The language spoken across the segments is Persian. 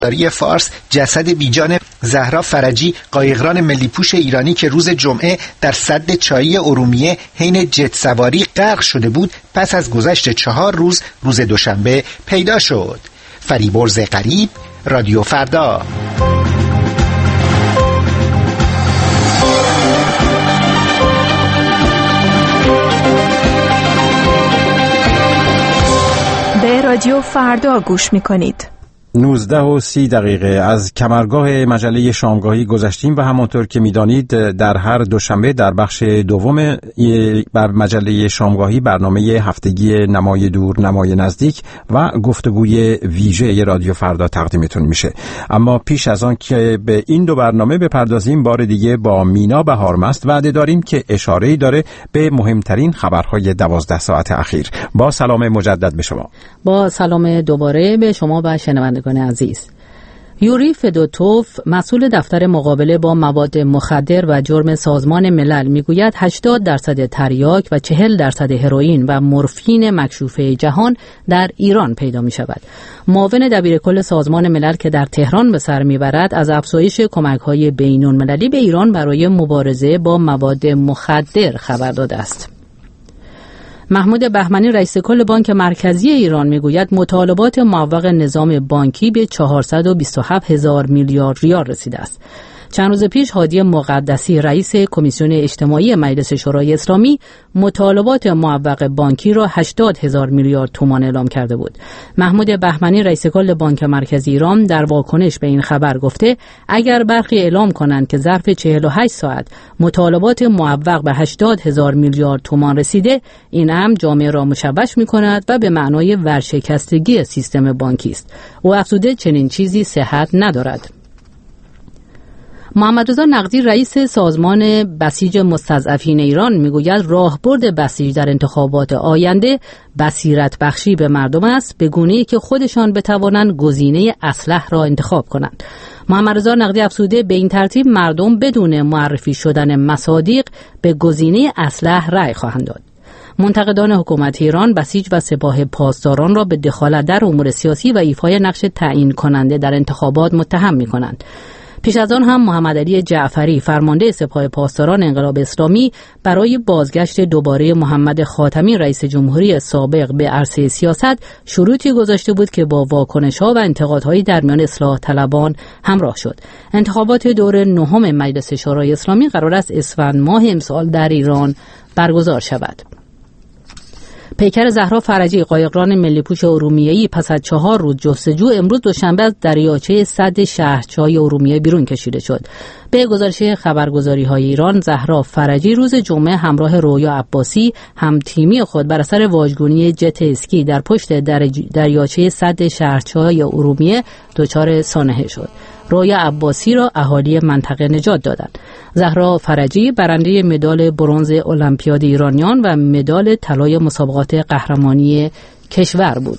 فارس جسد بیجان زهرا فرجی قایقران ملی پوش ایرانی که روز جمعه در سد چایی ارومیه حین جت سواری غرق شده بود پس از گذشت 4 روز روز دوشنبه پیدا شد. فریبرز غریب، رادیو فردا. به رادیو فردا گوش می‌کنید. 19:30 از کمرگاه مجله شامگاهی گذشتیم و همانطور که می‌دانید در هر دوشنبه در بخش دوم بر مجله شامگاهی برنامه هفتگی نمای دور نمای نزدیک و گفتگوی ویژه رادیو فردا تقدیمتون میشه. اما پیش از آن که به این دو برنامه بپردازیم بار دیگه با مینا بهارمست وعده داریم که اشاره‌ای داره به مهمترین خبرهای 12 ساعت اخیر. با سلام مجدد به شما. با سلام دوباره به شما و شنوندگان عزیز. یوری فدوتوف مسئول دفتر مقابله با مواد مخدر و جرم سازمان ملل میگوید 80% تریاک و 40% هروئین و مورفین مکشوفه جهان در ایران پیدا می شود. معاون دبیرکل سازمان ملل که در تهران به سر میبرد از افزایش کمک‌های بین‌المللی به ایران برای مبارزه با مواد مخدر خبر داده است. محمود بهمنی رئیس کل بانک مرکزی ایران میگوید مطالبات معوق نظام بانکی به 427,000 میلیارد ریال رسیده است. چند روز پیش هادی مقدسی رئیس کمیسیون اجتماعی مجلس شورای اسلامی مطالبات معوق بانکی را 80,000 میلیارد تومان اعلام کرده بود. محمود بهمنی رئیس کل بانک مرکزی ایران در واکنش به این خبر گفته اگر برخی اعلام کنند که ظرف 48 ساعت مطالبات معوق به 80,000 میلیارد تومان رسیده، این امر جامعه را مشوش می‌کند و به معنای ورشکستگی سیستم بانکی است. او افزوده چنین چیزی صحت ندارد. محمد رضا نقدی رئیس سازمان بسیج مستضعفین ایران میگوید راهبرد بسیج در انتخابات آینده بصیرت بخشی به مردم است به گونه‌ای که خودشان بتوانند گزینه اصلح را انتخاب کنند. محمد رضا نقدی افزوده به این ترتیب مردم بدون معرفی شدن مصادیق به گزینه اصلح رأی خواهند داد. منتقدان حکومت ایران بسیج و سپاه پاسداران را به دخالت در امور سیاسی و ایفای نقش تعیین کننده در انتخابات متهم می‌کنند. پیش از آن هم محمد علی جعفری فرمانده سپاه پاسداران انقلاب اسلامی برای بازگشت دوباره محمد خاتمی رئیس جمهوری سابق به عرصه سیاست شروطی گذاشته بود که با واکنش‌ها و انتقادهای در میان اصلاح طلبان همراه شد. انتخابات دور 9 مجلس شورای اسلامی قرار است اسفند ماه امسال در ایران برگزار شود. پیکر زهرا فرجی قایقران ملی پوش ارومیه‌ای پس از 4 روز جستجو امروز دوشنبه از دریاچه سد شهرچای ارومیه بیرون کشیده شد. به گزارش خبرگزاری‌های ایران زهرا فرجی روز جمعه همراه رویا عباسی هم تیمی خود بر اثر واژگونی جت اسکی در پشت دریاچه سد شهرچای ارومیه دچار سانحه شد. رویا عباسی را اهالی منطقه نجات دادند. زهرا فرجی برنده مدال برنز المپیاد ایرانیان و مدال طلای مسابقات قهرمانی کشور بود.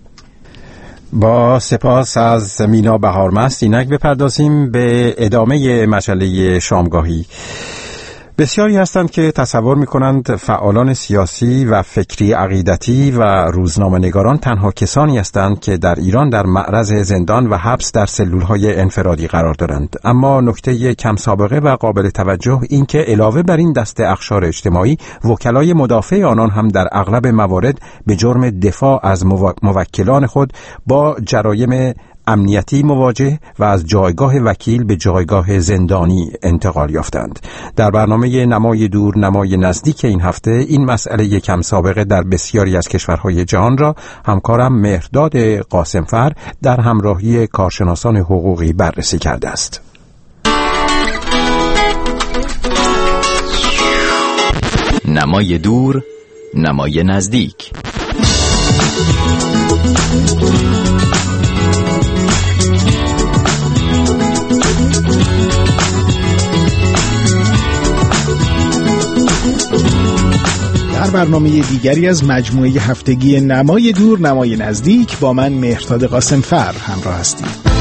با سپاس از مینا بهارمست اینک بپردازیم به ادامه مجله شامگاهی. بسیاری هستند که تصور می‌کنند فعالان سیاسی و فکری عقیدتی و روزنامه‌نگاران تنها کسانی هستند که در ایران در معرض زندان و حبس در سلول‌های انفرادی قرار دارند. اما نکته کم سابقه و قابل توجه این که علاوه بر این دسته اقشار اجتماعی، وکلای مدافع آنان هم در اغلب موارد به جرم دفاع از موکلان خود با جرایم امنیتی مواجه و از جایگاه وکیل به جایگاه زندانی انتقال یافتند. در برنامه نمای دور نمای نزدیک این هفته این مسئله کم سابقه در بسیاری از کشورهای جهان را همکارم مهرداد قاسمفر در همراهی کارشناسان حقوقی بررسی کرده است. نمای دور نمای نزدیک. در برنامه دیگری از مجموعه هفتگی نمای دور نمای نزدیک با من مهرداد قاسمفر همراه هستید.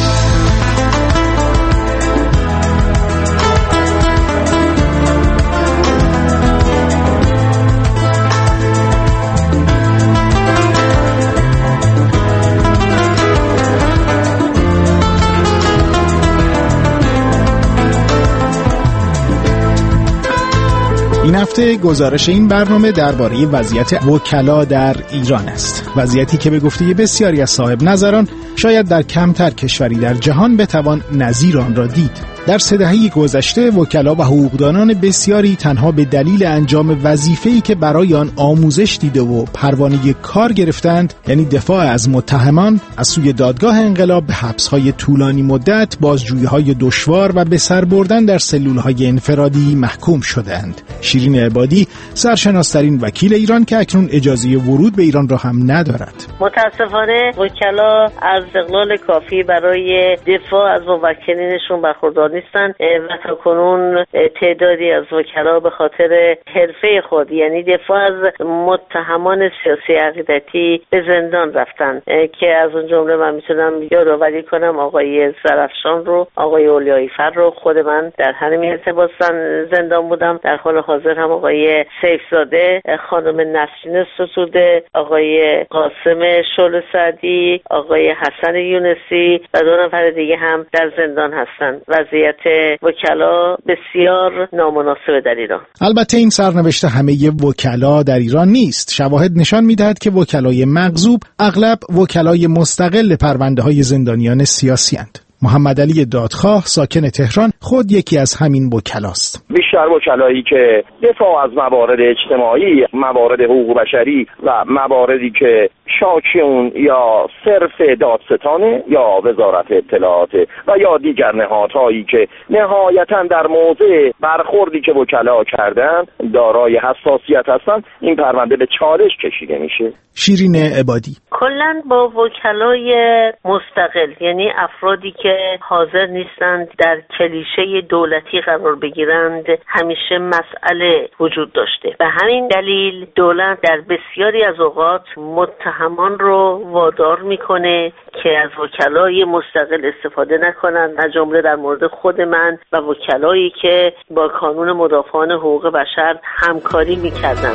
این هفته گزارش این برنامه درباره وضعیت وکلا در ایران است. وضعیتی که به گفته بسیاری از صاحب نظران شاید در کمتر کشوری در جهان بتوان نظیر آن را دید. در 3 دهه گذشته وکلا و حقوقدانان بسیاری تنها به دلیل انجام وظیفه‌ای که برای آن آموزش دیده و پروانه کار گرفتند، یعنی دفاع از متهمان، از سوی دادگاه انقلاب به حبس‌های طولانی مدت، بازجویی‌های دشوار و به سر بردن در سلول‌های انفرادی محکوم شدند. شیرین عبادی سرشناس‌ترین وکیل ایران که اکنون اجازه ورود به ایران را هم ندارد. متاسفانه وکلا از استقلال کافی برای دفاع از موکلینشون برخوردار نیستند و تاکنون تعدادی از وکلا به خاطر حرفه خود، یعنی دفاع از متهمان سیاسی عقیدتی، به زندان رفتن که از اون جمله من میتونم یادآوری کنم آقای زرافشان رو، آقای اولیایی فر رو. خود من در همین ارتباط زندان بودم. در حال حاضر هم آقای سیفزاده، خانم نسرین ستوده، آقای قاسم شعله سعدی، آقای حسن یونسی و 2 نفر دیگه هم در زندان هستند. وضعیت وکلا بسیار نامناسب در ایران. البته این سرنوشت همه وکلا در ایران نیست. شواهد نشان می‌دهد که وکلای مغضوب اغلب وکلای مستقل پرونده‌های زندانیان سیاسی اند. محمد علی دادخواه ساکن تهران خود یکی از همین وکلاست. بیشتر وکلایی که دفاع از موارد اجتماعی، موارد حقوق بشری و مواردی که شاکی اون یا صرف دادستانه یا وزارت اطلاعات و یا دیگر نهادهایی که نهایتاً در موضع برخوردی که وکلا کردن دارای حساسیت هستن، این پرونده به چالش کشیده میشه. شیرین عبادی کلاً با وکلای مستقل، یعنی افرادی که حاضر نیستند در کلیشه دولتی قرار بگیرند، همیشه مسئله وجود داشته. به همین دلیل دولت در بسیاری از اوقات متهمان رو وادار میکنه که از وکلای مستقل استفاده نکنند، از جمله در مورد خود من و وکلایی که با کانون مدافعان حقوق بشر همکاری میکردند.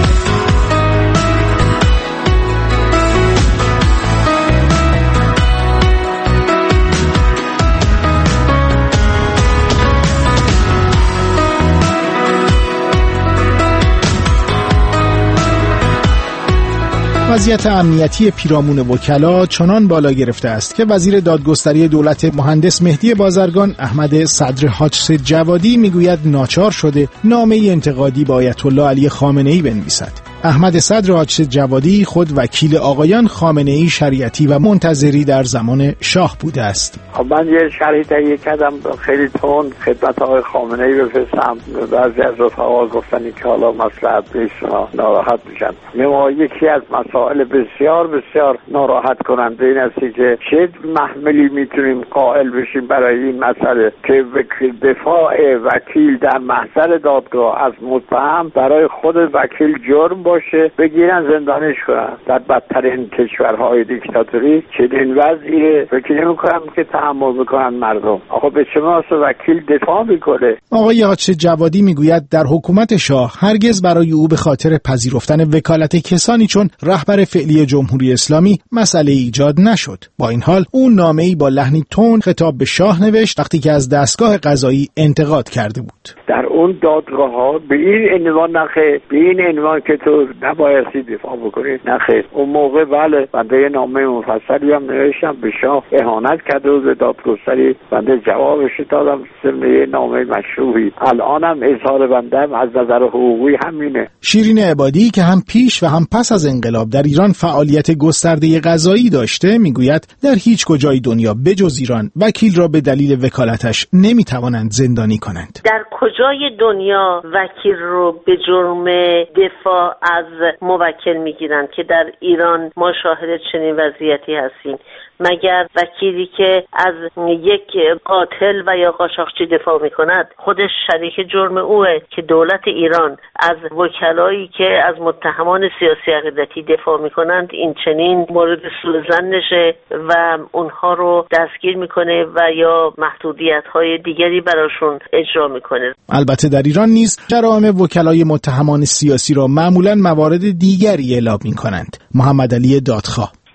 وضعیت امنیتی پیرامون وکلا چنان بالا گرفته است که وزیر دادگستری دولت مهندس مهدی بازرگان احمد صدر حاج جوادی میگوید ناچار شده نامه‌ای انتقادی با آیت الله علی خامنه‌ای بنویسد. احمد صدر حاج جوادی خود وکیل آقایان خامنه‌ای شریعتی و منتظری در زمان شاه بوده است. من یه شرحی تهیه کردم خیلی تند خدمت آقای خامنه‌ای بفرستم. بعضی از رفقا گفتن که حالا مصلحت نیست، ناراحت میشن. ما یکی از مسائل بسیار بسیار ناراحت کننده این است که چه محملی میتونیم قائل بشیم برای این مسئله که دفاع وکیل در محضر دادگاه از متهم برای خود وکیل جرم باشه، بگیرن زندانش کنن. در بدترین کشورهای دیکتاتوری چنین وضعیه فکر نمی‌کنم که تحمل بکنن مردم. آخه به چه واسه وکیل دفاع میکنه؟ آقای حاج جوادی میگوید در حکومت شاه هرگز برای او به خاطر پذیرفتن وکالت کسانی چون رهبر فعلی جمهوری اسلامی مسئله ایجاد نشد. با این حال اون نامه‌ای با لحنی تند خطاب به شاه نوشت وقتی که از دستگاه قضایی انتقاد کرده بود. در اون دادگاه‌ها به این عنوان نخیر، به این عنوان که تو نبایستی دفاع بکنی نخیر. اون موقع بله بنده نامه مفصلی هم نوشتم به شاه، اهانت کرده و دادگستری، بنده جوابش دادم سمه نامه مشروعی. الانم اظهار بنده از نظر حقوقی همینه. شیرین عبادی که هم پیش و هم پس از انقلاب در ایران فعالیت گسترده قضایی داشته میگوید در هیچ کجای دنیا بجز ایران وکیل را به دلیل وکالتش نمیتوانند زندانی کنند. در کجای دنیا وکیل رو به جرم دفاع از موکل میگیرند که در ایران ما شاهد چنین وضعیتی هستیم؟ مگر وکیلی که از یک قاتل و یا قاچاقچی دفاع میکند خودش شریک جرم اوه که دولت ایران از وکلایی که از متهمان سیاسی عقیدتی دفاع میکنند این چنین مورد سوء ظن نشه و اونها رو دستگیر میکنه و یا محدودیت‌های دیگری براشون اجرا میکنه. البته در ایران نیز جرائم وکلای متهمان سیاسی را معمولاً موارد دیگری اعلام میکنند. محمد علی دادخواه: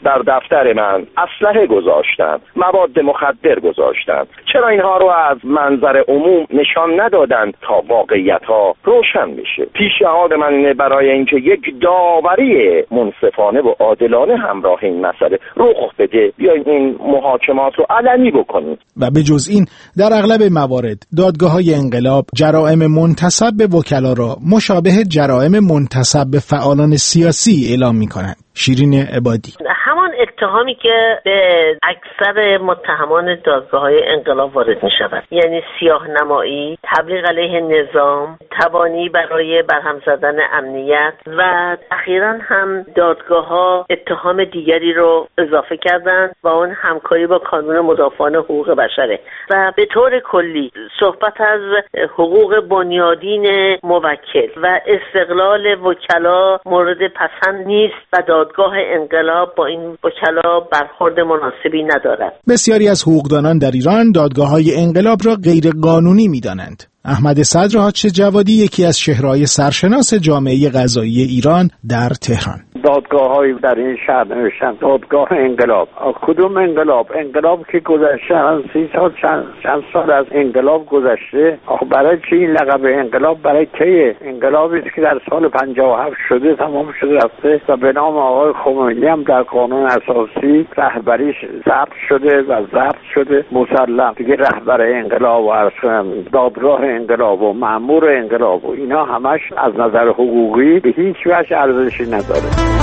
در دفتر من اسلحه گذاشتن، مواد مخدر گذاشتن. چرا اینها رو از منظر عموم نشان ندادن تا واقعیت‌ها روشن بشه؟ پیشنهاد من اینه برای اینکه یک داوری منصفانه و عادلانه همراه این مسئله رخ بده، بیاین این محاکمات رو علنی بکنیم. و به جز این در اغلب موارد دادگاه‌های انقلاب جرائم منتسب به وکلا را مشابه جرائم منتسب به فعالان سیاسی اعلام می‌کنند. شیرین عبادی: همان اتهامی که به اکثر متهمان دادگاه‌های انقلاب وارد می‌شود، یعنی سیاه‌نمایی، تبلیغ علیه نظام، تبانی برای برهم زدن امنیت، و اخیراً هم دادگاه‌ها اتهام دیگری رو اضافه کردند و اون همکاری با کانون مدافعان حقوق بشره. و به طور کلی صحبت از حقوق بنیادین موکل و استقلال وکلا مورد پسند نیست و دادگاه انقلاب با این وکلا برخورد مناسبی ندارد. بسیاری از حقوقدانان در ایران دادگاه‌های انقلاب را غیر قانونی می‌دانند. احمد صدر حاج جوادی یکی از چهره‌های سرشناس جامعه قضایی ایران در تهران: دادگاه‌های در این شهر نوشتن دادگاه انقلاب. کدوم انقلاب؟ انقلاب که گذشته، 30 سال چند سال از انقلاب گذشته. برای چی این لقب انقلاب؟ برای کی؟ انقلابی است که در سال 57 شده، تمام شده رفته و به نام آقای خمینی هم در قانون اساسی رهبریش ضبط شده و ضبط شده مسلم. دیگه رهبر انقلاب و دادگاه انقلاب و مأمور انقلاب و اینا همش از نظر حقوقی به هیچ وجه ارزشی نداره.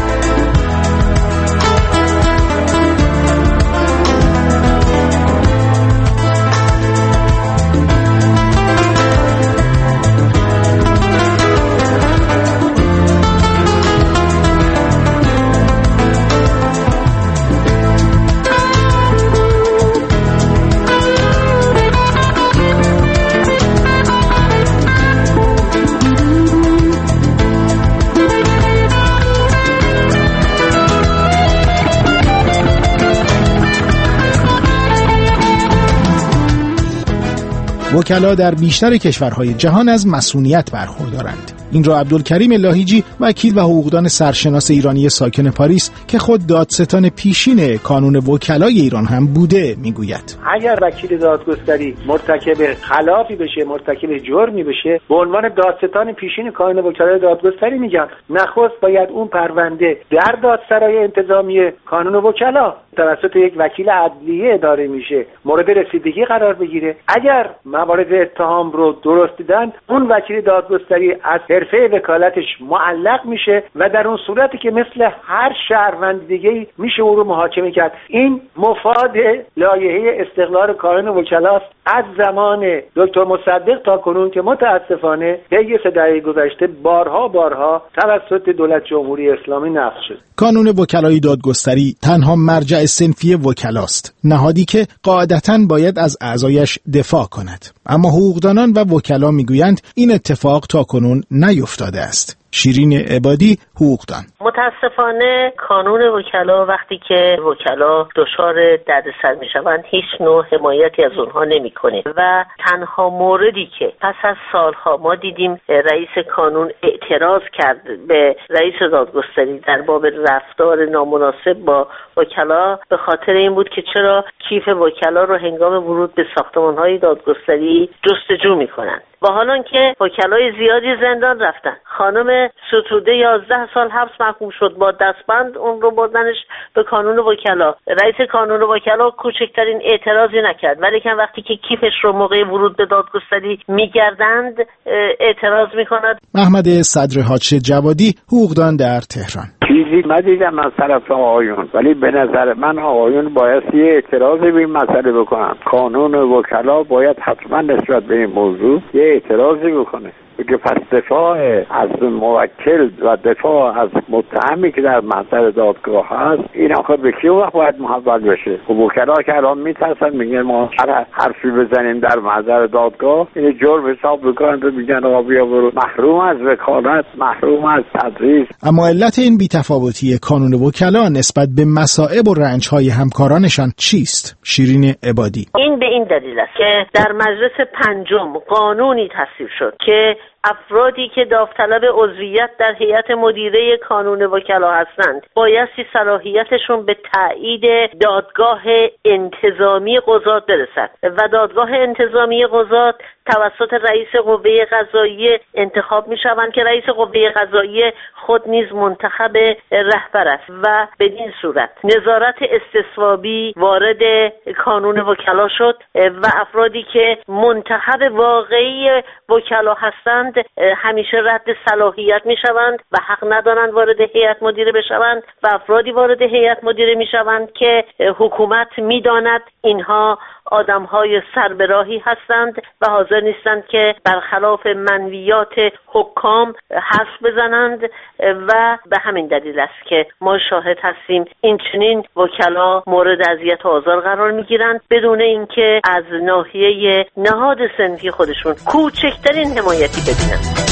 وکلا در بیشتر کشورهای جهان از مصونیت برخوردارند. این را عبدالکریم لاهیجی، وکیل و حقوقدان سرشناس ایرانی ساکن پاریس که خود دادستان پیشین کانون وکلای ایران هم بوده میگوید. اگر وکیل دادگستری مرتکب خلافی بشه، مرتکب جرمی بشه، به عنوان دادستان پیشین کانون وکلای دادگستری میگن نخست باید اون پرونده در دادسرای انتظامی کانون وکلا توسط یک وکیل عدلیه اداره میشه، مورد رسیدگی قرار بگیره. اگر موارد اتهام رو درست دیدن، اون وکیل دادگستری از حرفه وکالتش معلق میشه و در اون صورتی که مثل هر شهروند دیگه‌ای میشه او رو محاکمه کرد. این مفاد لایحه استقلال کانون وکلاست از زمان دکتر مصدق تا کنون که متاسفانه طی 3 دهه گذشته بارها توسط دولت جمهوری اسلامی نقض شد. کانون وکلای دادگستری تنها مرجع صنفی وکلاست، نهادی که قاعدتاً باید از اعضایش دفاع کند. اما حقوقدانان و وکلا میگویند این اتفاق تاکنون نیفتاده است. شیرین عبادی، حقوقدان: متاسفانه کانون وکلا وقتی که وکلا دچار دردسر میشوند هیچ نوع حمایتی از اونها نمیکنه و تنها موردی که پس از سالها ما دیدیم رئیس کانون اعتراض کرد به رئیس دادگستری در باب رفتار نامناسب با وکلا به خاطر این بود که چرا کیف وکلا رو هنگام ورود به ساختمان‌های دادگستری جستجو میکنن. و حالا که وکلای زیادی زندان رفتن، خانم ستوده 11 سال حبس محکوم شد، با دستبند اون رو بردنش به کانون وکلا. رئیس کانون وکلا کوچکترین اعتراضی نکرد، ولی که وقتی که کیفش رو موقع ورود به دادگستری میگردند اعتراض میکند. احمد صدر حاج جوادی، حقوقدان در تهران: چیزی ندیدم از طرف آقایون، ولی به نظر من آقایون باید یه اعتراضی به این مسئله بکنن. کانون وکلا باید حتما نسبت به این موضوع یه اعتراضی بکنه، بگه پس دفاع از موکل و دفاع از متهمی که در محضر دادگاه هست این آخر به کی وقت باید محول بشه؟ و وکلا که الان میترسن میگن ما هر حرفی بزنیم در محضر دادگاه این جرم حساب میکنن و میگن آقا بیا برو، محروم از وکالت، محروم از تدریس. اما علت این بی‌تفاوتی کانون وکلا نسبت به مصائب و رنج‌های همکارانشان چیست؟ شیرین عبادی: این به این دلیل است که در مجلس 5 قانونی تصویب شد که افرادی که داوطلب عضویت در هیئت مدیره کانون وکلا هستند بایستی صلاحیتشون به تایید دادگاه انتظامی قضات برسد و دادگاه انتظامی قضات توسط رئیس قوه قضاییه انتخاب می شوند که رئیس قوه قضاییه خود نیز منتخب رهبر است و بدین صورت نظارت استصوابی وارد کانون وکلا شد و افرادی که منتخب واقعی وکلا هستند همیشه رد صلاحیت می شوند و حق ندارند وارد هیئت مدیره بشوند و افرادی وارد هیئت مدیره می شوند که حکومت می داند اینها آدم‌های سربراهی هستند و حاضر نیستند که برخلاف منویات حکام حرف بزنند و به همین دلیل است که ما شاهد هستیم این چنین وکلا مورد اذیت و آزار قرار می‌گیرند بدون اینکه از ناحیه نهاد صنفی خودشون کوچکترین حمایتی ببینند.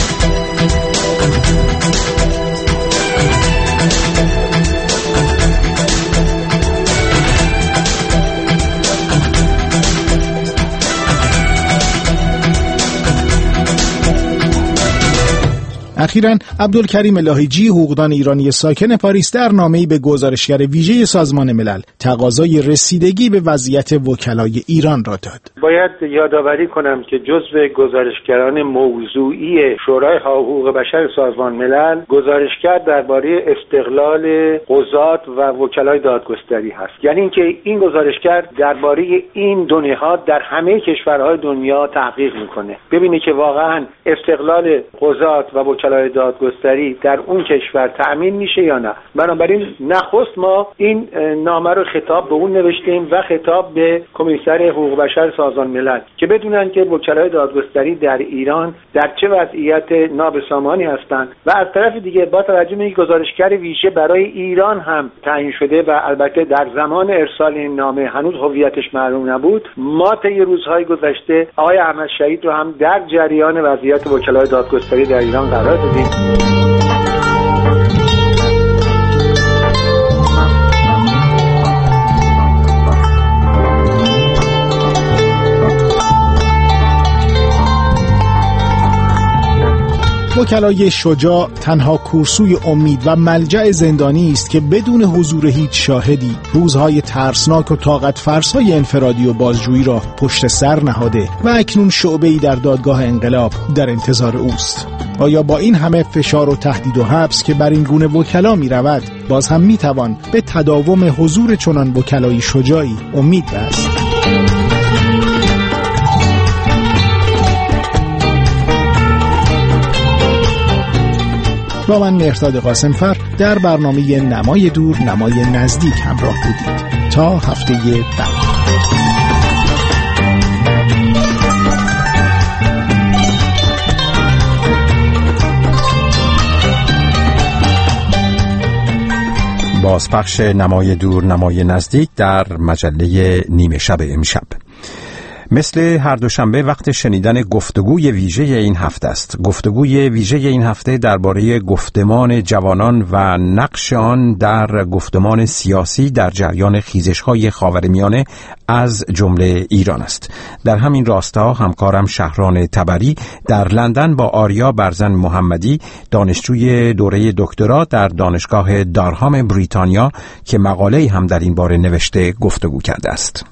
اخیراً عبدالکریم لاهیجی، حقوقدان ایرانی ساکن پاریس، در نامه‌ای به گزارشگر ویژه سازمان ملل تقاضای رسیدگی به وضعیت وکلای ایران را داد. باید یادآوری کنم که جزو گزارشگران موضوعی شورای حقوق بشر سازمان ملل گزارشگر درباره استقلال قضات و وکلای دادگستری هست. یعنی اینکه این گزارشگر درباره این دو نهاد در همه کشورهای دنیا تحقیق میکنه، ببینه که واقعاً استقلال قضات و وکلای دادگستری در اون کشور تأمین میشه یا نه. بنابراین نخست ما این نامه رو خطاب به اون نوشتیم و خطاب به کمیسر حقوق بشر سازمان ملل که بدونن که وکلای دادگستری در ایران در چه وضعیت نابسامانی هستند و از طرف دیگه با توجه به اینکه گزارشگر ویژه برای ایران هم تعیین شده و البته در زمان ارسال این نامه هنوز هویتش معلوم نبود، ما طی روزهای گذشته آقای احمد شهید رو هم در جریان وضعیت وکلای دادگستری در ایران قرار دادیم. وکلای شجاع تنها کورسوی امید و ملجأ زندانی است که بدون حضور هیچ شاهدی روزهای ترسناک و طاقت فرسای انفرادی و بازجویی را پشت سر نهاده و اکنون شعبه‌ای در دادگاه انقلاب در انتظار اوست. آیا با این همه فشار و تهدید و حبس که بر این گونه وکلا می رود باز هم می توان به تداوم حضور چنان وکلای شجاعی امید بست؟ با من مهرداد قاسمفر در برنامه نمای دور نمای نزدیک همراه بودید. تا هفته بعد. بازپخش نمای دور نمای نزدیک در مجله نیمه شب امشب. مثل هر دوشنبه وقت شنیدن گفتگوی ویژه این هفته است. گفتگوی ویژه این هفته درباره گفتمان جوانان و نقش آن در گفتمان سیاسی در جریان خیزش‌های خاورمیانه از جمله ایران است. در همین راستا همکارم شهران تبری در لندن با آریا برزن محمدی، دانشجوی دوره دکترا در دانشگاه دارهام بریتانیا که مقاله‌ای هم در این باره نوشته، گفتگو کرده است.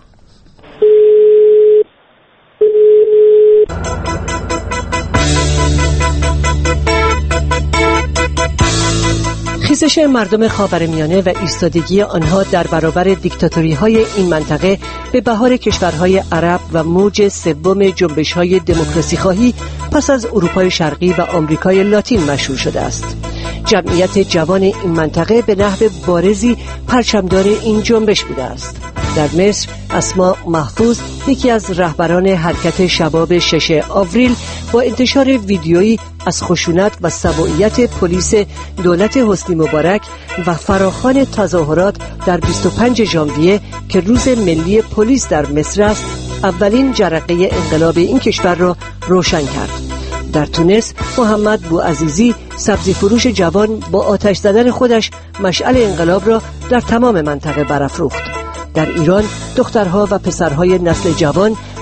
خیزش مردم خاورمیانه و ایستادگی آنها در برابر دیکتاتوری‌های این منطقه به بهار کشورهای عرب و موج سوم جنبش‌های دموکراسی‌خواهی پس از اروپای شرقی و آمریکای لاتین مشهور شده است. جمعیت جوان این منطقه به نحو بارزی پرچمدار این جنبش بوده است. در مصر اسما محفوظ، یکی از رهبران حرکت شباب 6 آوریل، با انتشار ویدیویی از خشونت و سبوعیت پلیس دولت حسنی مبارک و فراخوان تظاهرات در 25 ژانویه که روز ملی پلیس در مصر است، اولین جرقه انقلاب این کشور را روشن کرد. در تونس محمد بوعزیزی، سبزی فروش جوان، با آتش زدن خودش مشعل انقلاب را در تمام منطقه برافروخت. در ایران دخترها و پسرهای نسل جوان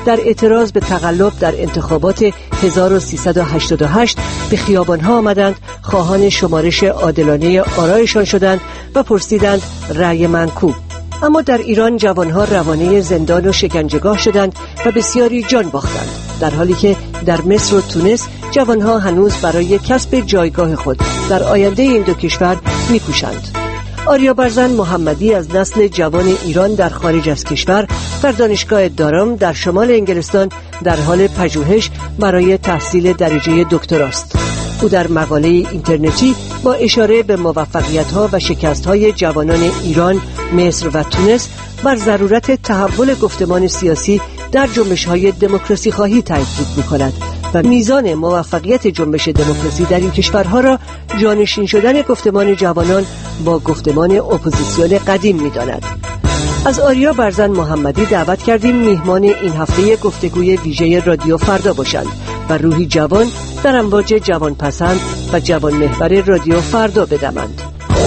در اعتراض به تقلب در انتخابات 1388 به خیابان‌ها آمدند، خواهان شمارش عادلانه آرایشان شدند و پرسیدند رأی من کو؟ اما در ایران جوانها روانه زندان و شکنجهگاه شدند و بسیاری جان باختند، در حالی که در مصر و تونس جوانها هنوز برای کسب جایگاه خود در آینده این دو کشور می‌کوشند. آریا برزن محمدی از نسل جوان ایران در خارج از کشور در دانشگاه دارام در شمال انگلستان در حال پژوهش برای تحصیل درجه دکتراست. او در مقاله اینترنتی با اشاره به موفقیت‌ها و شکست‌های جوانان ایران، مصر و تونس بر ضرورت تحول گفتمان سیاسی در جنبش‌های دموکراسی خواهی تاکید می‌کند و میزان موفقیت جنبش دموکراسی در این کشورها را جانشین شدن گفتمان جوانان با گفتمان اپوزیسیون قدیم می‌داند. از آریا برزن محمدی دعوت کردیم میهمان این هفته گفتگوی ویژه رادیو فردا باشند و روحی جوان در امواج جوان پسند و جوان محور رادیو فردا بدمند.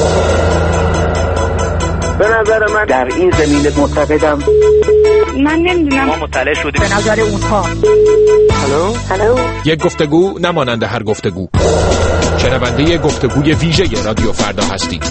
به نظر من در این زمینه معتقدم من نمیدونم، ما مطلع شدیم به نظر اونها. هلو یک گفتگو نمانند هر گفتگو. شنونده گفتگوی ویژه رادیو فردا هستید.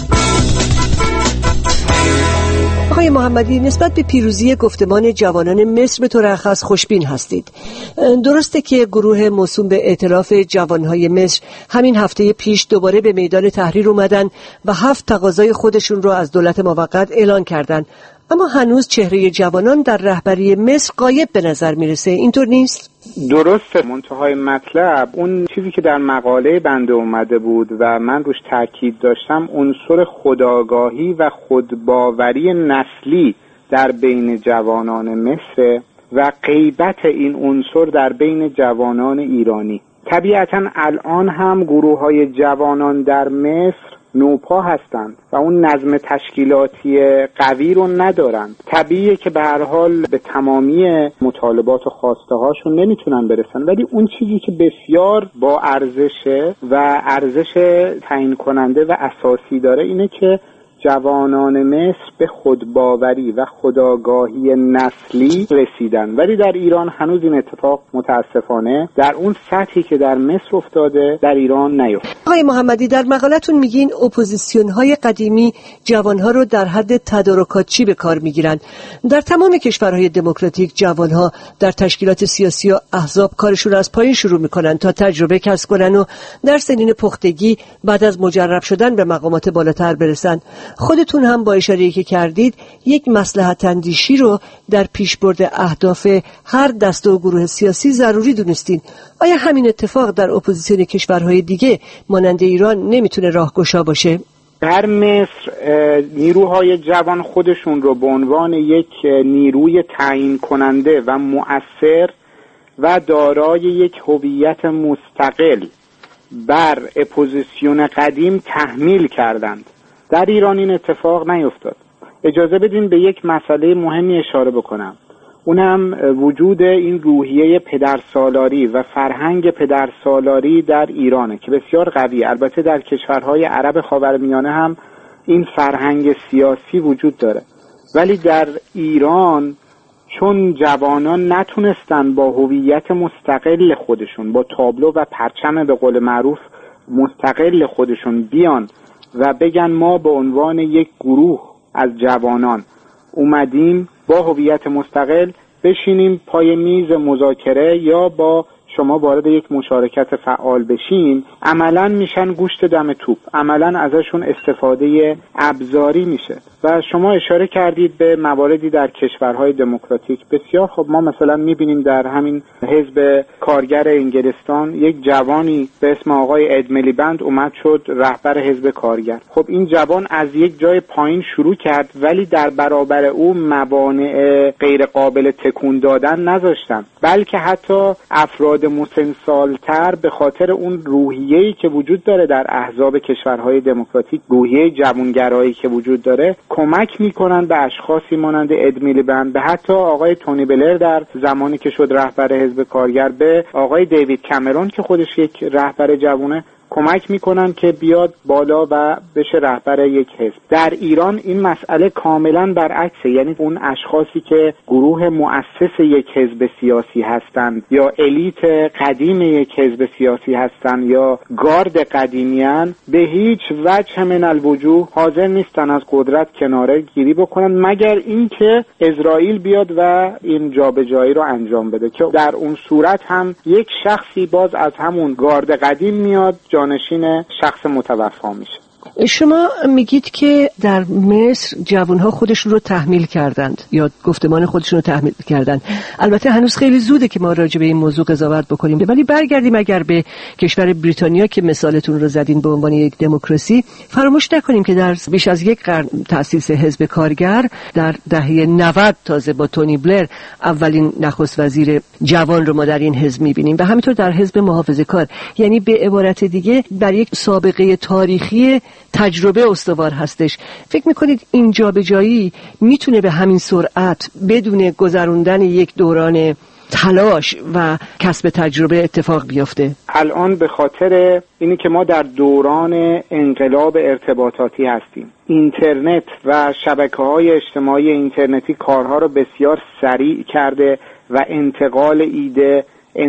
آقای محمدی، نسبت به پیروزی گفتمان جوانان مصر به طور خاص خوشبین هستید. درسته که گروه موسوم به ائتلاف جوانهای مصر همین هفته پیش دوباره به میدان تحریر اومدن و 7 تقاضای خودشون رو از دولت موقت اعلان کردن، اما هنوز چهره جوانان در رهبری مصر غایب به نظر میرسه. اینطور نیست؟ درسته. منتهای مطلب اون چیزی که در مقاله بنده اومده بود و من روش تاکید داشتم عنصر خودآگاهی و خودباوری نسلی در بین جوانان مصر و غیبت این عنصر در بین جوانان ایرانی. طبیعتاً الان هم گروه‌های جوانان در مصر نوپا هستند و اون نظم تشکیلاتی قوی رو ندارند. طبیعیه که به هر حال به تمامی مطالبات و خواسته هاشون نمیتونن برسن، ولی اون چیزی که بسیار با ارزشه و ارزش تعیین کننده و اساسی داره اینه که جوانان مصر به خودباوری و خودآگاهی نسلی رسیدن، ولی در ایران هنوز این اتفاق متاسفانه در اون سطحی که در مصر افتاده در ایران نیفتاده. آقای محمدی، در مقالتون میگین اپوزیسیون‌های قدیمی جوانها رو در حد تدارکاتچی به کار میگیرن. در تمام کشورهای دموکراتیک جوانها در تشکیلات سیاسی و احزاب کارشون رو از پایین شروع میکنن تا تجربه کسب کنن و در سنین پختگی بعد از مجرب شدن به مقامات بالاتر برسن. خودتون هم با اشاره‌ای که کردید یک مصلحت اندیشی رو در پیشبرد اهداف هر دسته و گروه سیاسی ضروری دونستین. آیا همین اتفاق در اپوزیسیون کشورهای دیگه مانند ایران نمیتونه راهگشا باشه؟ در مصر نیروهای جوان خودشون رو به عنوان یک نیروی تعیین کننده و مؤثر و دارای یک هویت مستقل بر اپوزیسیون قدیم تحمیل کردند. در ایران این اتفاق نیفتاد. اجازه بدین به یک مسئله مهمی اشاره بکنم، اونم وجود این روحیه پدرسالاری و فرهنگ پدرسالاری در ایرانه که بسیار قویه. البته در کشورهای عرب خاورمیانه هم این فرهنگ سیاسی وجود داره، ولی در ایران چون جوانان نتونستن با هویت مستقل خودشون، با تابلو و پرچم به قول معروف مستقل خودشون بیان و بگن ما به عنوان یک گروه از جوانان اومدیم با هویت مستقل بشینیم پای میز مذاکره یا با شما وارد یک مشارکت فعال بشین، عملاً میشن گوشت دم توپ، عملاً ازشون استفاده ابزاری میشه. و شما اشاره کردید به مواردی در کشورهای دموکراتیک. بسیار خب، ما مثلا میبینیم در همین حزب کارگر انگلستان یک جوانی به اسم آقای اد میلیبند اومد شد رهبر حزب کارگر. خب این جوان از یک جای پایین شروع کرد، ولی در برابر او موانع غیر قابل تکون دادن نذاشتن، بلکه حتی افراد مسن‌سال‌تر به خاطر اون روحیه‌ای که وجود داره در احزاب کشورهای دموکراتیک، روحیه جوانگرایی که وجود داره، کمک میکنن به اشخاصی مانند اد میلیبند، به حتی آقای تونی بلر در زمانی که شد رهبر حزب کارگر، به آقای دیوید کامرون که خودش یک رهبر جوانه، کمک میکنن که بیاد بالا و بشه رهبر یک حزب. در ایران این مسئله کاملا برعکسه، یعنی اون اشخاصی که گروه مؤسس یک حزب سیاسی هستند یا الیت قدیم یک حزب سیاسی هستند یا گارد قدیمیان، به هیچ وجه من الوجوه حاضر نیستن از قدرت کناره گیری بکنن مگر اینکه اسرائیل بیاد و این جابجایی رو انجام بده، که در اون صورت هم یک شخصی باز از همون گارد قدیم میاد جانشین شخص متوفا میشه. شما میگید که در مصر جوانها خودشون رو تحمیل کردند یا گفتمان خودشون رو تحمیل کردند. البته هنوز خیلی زوده که ما راجع به این موضوع قضاوت بکنیم، ولی برگردیم اگر به کشور بریتانیا که مثالتون رو زدین به عنوان یک دموکراسی، فراموش نکنیم که در بیش از یک قرن تأسیس حزب کارگر، در دهه 90 تازه با تونی بلر اولین نخست وزیر جوان رو ما در این حزب میبینیم و همینطور در حزب محافظه‌کار. یعنی به عبارت دیگه بر یک سابقه تاریخی تجربه استوار هستش. فکر میکنید این جابجایی میتونه به همین سرعت بدون گذروندن یک دوران تلاش و کسب تجربه اتفاق بیفته؟ الان به خاطر اینی که ما در دوران انقلاب ارتباطاتی هستیم، اینترنت و شبکه‌های اجتماعی اینترنتی کارها رو بسیار سریع کرده و انتقال ایده،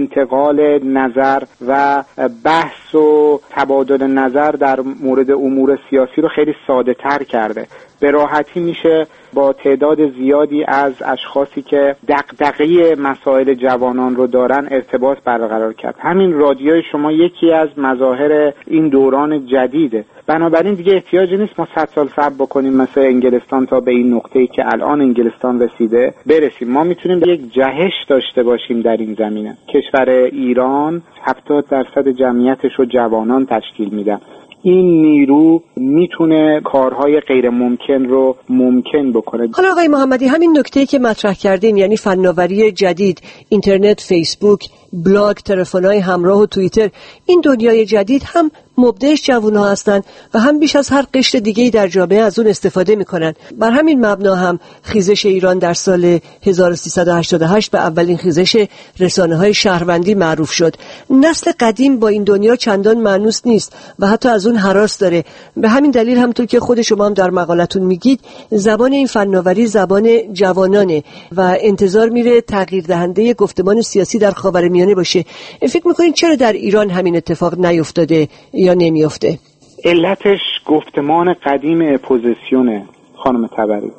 انتقال نظر و بحث و تبادل نظر در مورد امور سیاسی رو خیلی ساده تر کرده. به راحتی میشه با تعداد زیادی از اشخاصی که دغدغه مسائل جوانان رو دارن ارتباط برقرار کرد. همین رادیوی شما یکی از مظاهر این دوران جدیده. بنابراین دیگه احتیاجی نیست ما 100 سال صبر بکنیم مثل انگلستان تا به این نقطه‌ای که الان انگلستان رسیده برسیم. ما میتونیم یک جهش داشته باشیم در این زمینه. کشور ایران 70% جمعیتش رو جوانان تشکیل میدن. این نیرو میتونه کارهای غیر ممکن رو ممکن بکنه. حالا آقای محمدی، همین نکته‌ای که مطرح کردین، یعنی فناوری جدید، اینترنت، فیسبوک، بلاگ، تلفن‌های همراه و توییتر، این دنیای جدید هم مبدعش جوان‌ها هستند و هم بیش از هر قشر دیگه‌ای در جامعه از اون استفاده می‌کنن. بر همین مبنا هم خیزش ایران در سال 1388 به اولین خیزش رسانه‌های شهروندی معروف شد. نسل قدیم با این دنیا چندان مانوس نیست و حتی از اون هراس داره. به همین دلیل همونطور که خود شما هم در مقالتون میگید، زبان این فناوری زبان جوانانه و انتظار میره تغییر دهنده گفتمان سیاسی در خاورمیانه باشه. فکر می‌کنید چرا در ایران همین اتفاق نیفتاده یا نمیفته؟ علتش گفتمان قدیم اپوزیسیونه خانم تبری.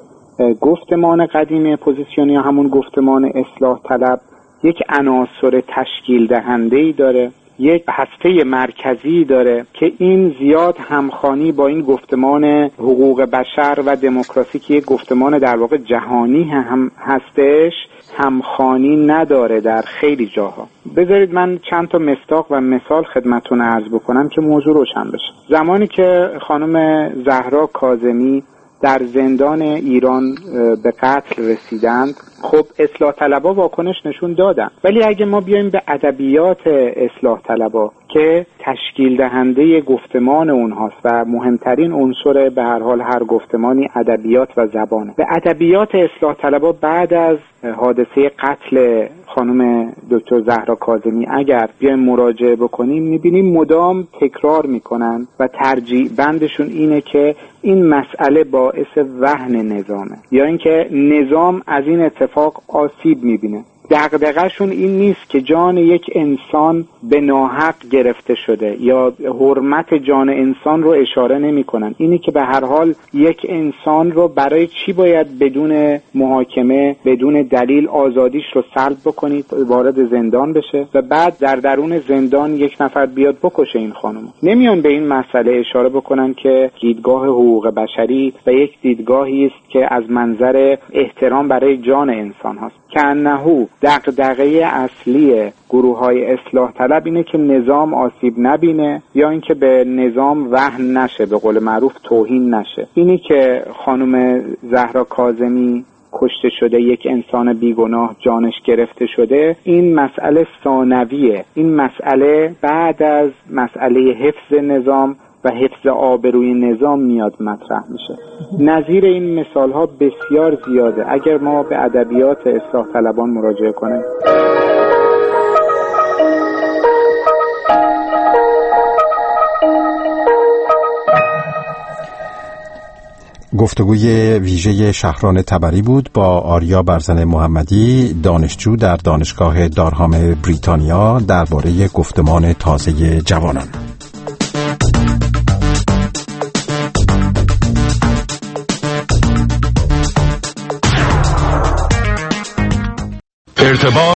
گفتمان قدیم اپوزیسیونی همون گفتمان اصلاح طلب یک عناصر تشکیل دهنده‌ای داره، یک هسته مرکزی داره که این زیاد همخوانی با این گفتمان حقوق بشر و دموکراسی که یک گفتمان در واقع جهانی هم هستش همخوانی نداره در خیلی جاها. بذارید من چند تا مصداق و مثال خدمتتون عرض بکنم که موضوع روشن بشه. زمانی که خانم زهرا کاظمی در زندان ایران به قتل رسیدند، خب اصلاح طلبها واکنش نشون دادن، ولی اگه ما بیایم به ادبیات اصلاح طلبها که تشکیل دهنده گفتمان اونهاست و مهمترین عنصر به هر حال هر گفتمانی ادبیات و زبانه، به ادبیات اصلاح طلبها بعد از حادثه قتل خانم دکتر زهرا کاظمی اگر بیایم مراجعه بکنیم میبینیم مدام تکرار میکنن و ترجیح بندشون اینه که این مسئله باعث وهن نظامه یا اینکه نظام از این اتفاق آسیب میبینه. دغدغه‌شون این نیست که جان یک انسان به ناحق گرفته شده یا حرمت جان انسان رو اشاره نمی‌کنن، اینی که به هر حال یک انسان رو برای چی باید بدون محاکمه بدون دلیل آزادیش رو سلب بکنید وارد زندان بشه و بعد در درون زندان یک نفر بیاد بکشه این خانم. نمیان به این مسئله اشاره بکنن که دیدگاه حقوق بشری و یک دیدگاهی است که از منظر احترام برای جان انسان هست. کنهو دغدغه اصلی گروه‌های اصلاح طلب اینه که نظام آسیب نبینه یا اینکه به نظام وهن نشه، به قول معروف توهین نشه. اینی که خانم زهرا کاظمی کشته شده، یک انسان بیگناه جانش گرفته شده، این مسئله ثانویه. این مسئله بعد از مسئله حفظ نظام و حفظ آبروی نظام میاد مطرح میشه. نظیر این مثال ها بسیار زیاده اگر ما به ادبیات اصلاح طلبان مراجعه کنیم. گفتگوی ویژه شهران تبری بود با آریا برزن محمدی، دانشجو در دانشگاه دارهام بریتانیا درباره گفتمان تازه جوانان. ارتباط